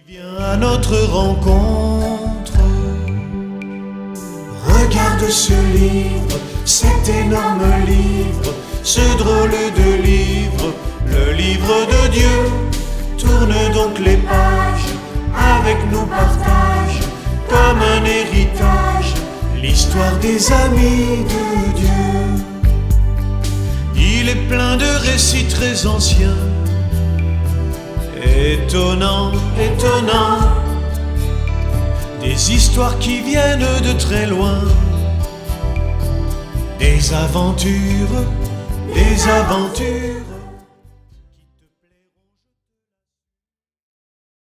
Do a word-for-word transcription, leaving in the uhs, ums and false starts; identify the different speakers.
Speaker 1: Viens à notre rencontre. Regarde ce livre, cet énorme livre, ce drôle de livre, le livre de Dieu. Tourne donc les pages, avec nous partage, comme un héritage, l'histoire des amis de Dieu. Il est plein de récits très anciens, étonnants, étonnants, des histoires qui viennent de très loin, des aventures, des aventures.